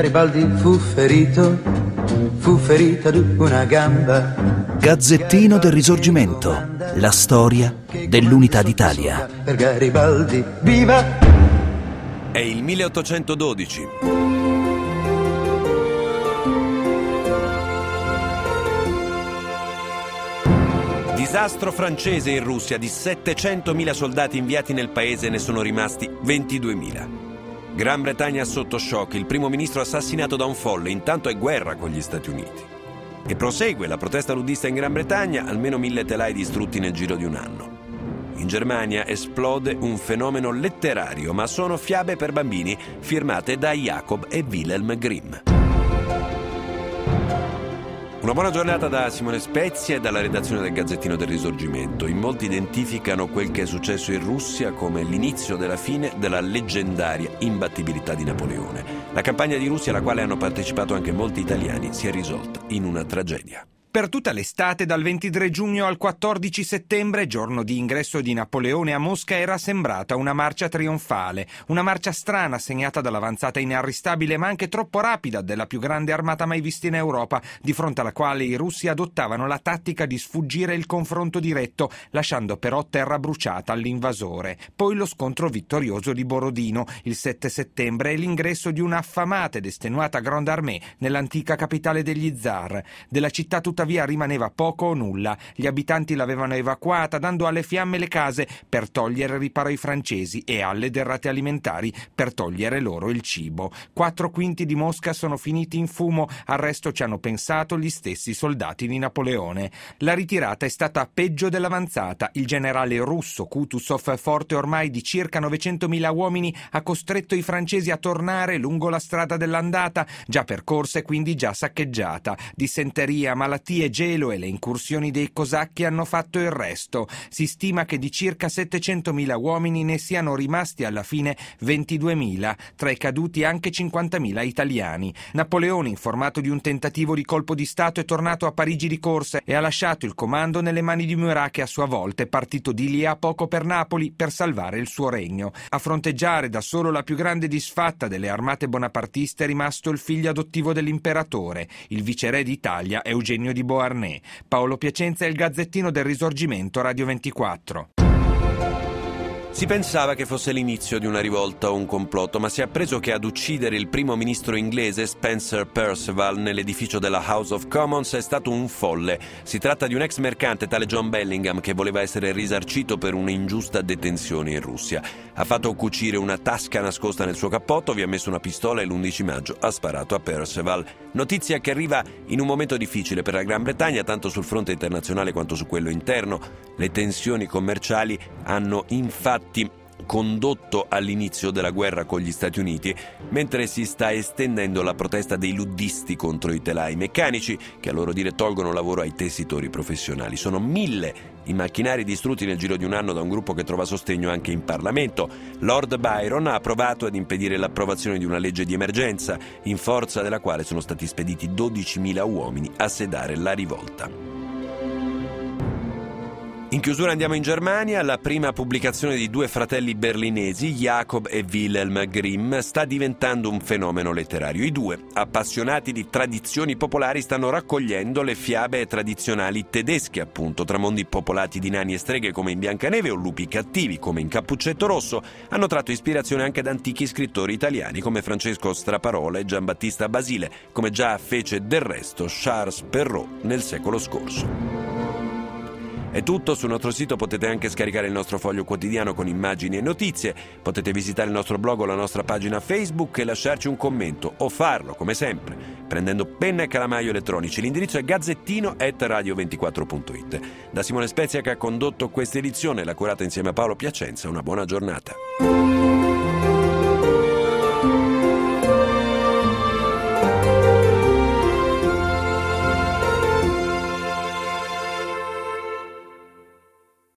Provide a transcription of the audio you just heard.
Garibaldi fu ferito ad una gamba. Gazzettino del Risorgimento, la storia dell'Unità d'Italia. Per Garibaldi, viva! È il 1812. Disastro francese in Russia. Di 700.000 soldati inviati nel paese ne sono rimasti 22.000. Gran Bretagna sotto shock, il primo ministro assassinato da un folle, intanto è guerra con gli Stati Uniti. E prosegue la protesta ludista in Gran Bretagna, almeno 1.000 telai distrutti nel giro di un anno. In Germania esplode un fenomeno letterario, ma sono fiabe per bambini firmate da Jacob e Wilhelm Grimm. Una buona giornata da Simone Spezia e dalla redazione del Gazzettino del Risorgimento. In molti identificano quel che è successo in Russia come l'inizio della fine della leggendaria imbattibilità di Napoleone. La campagna di Russia, alla quale hanno partecipato anche molti italiani, si è risolta in una tragedia. Per tutta l'estate, dal 23 giugno al 14 settembre, giorno di ingresso di Napoleone a Mosca, era sembrata una marcia trionfale, una marcia strana segnata dall'avanzata inarrestabile ma anche troppo rapida della più grande armata mai vista in Europa, di fronte alla quale i russi adottavano la tattica di sfuggire il confronto diretto, lasciando però terra bruciata all'invasore. Poi lo scontro vittorioso di Borodino, il 7 settembre, e l'ingresso di una affamata ed estenuata Grande Armée nell'antica capitale degli zar. Della città tuttavia rimaneva poco o nulla. Gli abitanti l'avevano evacuata, dando alle fiamme le case per togliere riparo ai francesi e alle derrate alimentari per togliere loro il cibo. 4/5 di Mosca sono finiti in fumo, al resto ci hanno pensato gli stessi soldati di Napoleone. La ritirata è stata peggio dell'avanzata. Il generale russo Kutuzov, forte ormai di circa 900.000 uomini, ha costretto i francesi a tornare lungo la strada dell'andata, già percorsa e quindi già saccheggiata. Dissenteria, malattie, gelo e le incursioni dei cosacchi hanno fatto il resto. Si stima che di circa 700.000 uomini ne siano rimasti alla fine 22.000, tra i caduti anche 50.000 italiani. Napoleone, informato di un tentativo di colpo di Stato, è tornato a Parigi di corsa e ha lasciato il comando nelle mani di Murat, che a sua volta è partito di lì a poco per Napoli per salvare il suo regno. A fronteggiare da solo la più grande disfatta delle armate bonapartiste è rimasto il figlio adottivo dell'imperatore, il viceré d'Italia Eugenio di Beauharnais. Paolo Piacenza, il Gazzettino del Risorgimento, Radio 24. Si pensava che fosse l'inizio di una rivolta o un complotto, ma si è appreso che ad uccidere il primo ministro inglese Spencer Perceval nell'edificio della House of Commons è stato un folle. Si tratta di un ex mercante, tale John Bellingham, che voleva essere risarcito per un'ingiusta detenzione in Russia. Ha fatto cucire una tasca nascosta nel suo cappotto, vi ha messo una pistola e l'11 maggio ha sparato a Perceval. Notizia che arriva in un momento difficile per la Gran Bretagna, tanto sul fronte internazionale quanto su quello interno. Le tensioni commerciali hanno infatti condotto all'inizio della guerra con gli Stati Uniti, mentre si sta estendendo la protesta dei luddisti contro i telai meccanici, che a loro dire tolgono lavoro ai tessitori professionali. Sono 1.000 i macchinari distrutti nel giro di un anno da un gruppo che trova sostegno anche in Parlamento. Lord Byron ha provato ad impedire l'approvazione di una legge di emergenza, in forza della quale sono stati spediti 12.000 uomini a sedare la rivolta. In chiusura andiamo in Germania. La prima pubblicazione di due fratelli berlinesi, Jacob e Wilhelm Grimm, sta diventando un fenomeno letterario. I due, appassionati di tradizioni popolari, stanno raccogliendo le fiabe tradizionali tedesche, appunto, tra mondi popolati di nani e streghe come in Biancaneve o lupi cattivi come in Cappuccetto Rosso. Hanno tratto ispirazione anche da antichi scrittori italiani come Francesco Straparola e Giambattista Basile, come già fece del resto Charles Perrault nel secolo scorso. È tutto, sul nostro sito potete anche scaricare il nostro foglio quotidiano con immagini e notizie, potete visitare il nostro blog o la nostra pagina Facebook e lasciarci un commento, o farlo, come sempre, prendendo penna e calamaio elettronici. L'indirizzo è gazzettino@radio24.it. Da Simone Spezia, che ha condotto questa edizione, l'ha curata insieme a Paolo Piacenza. Una buona giornata.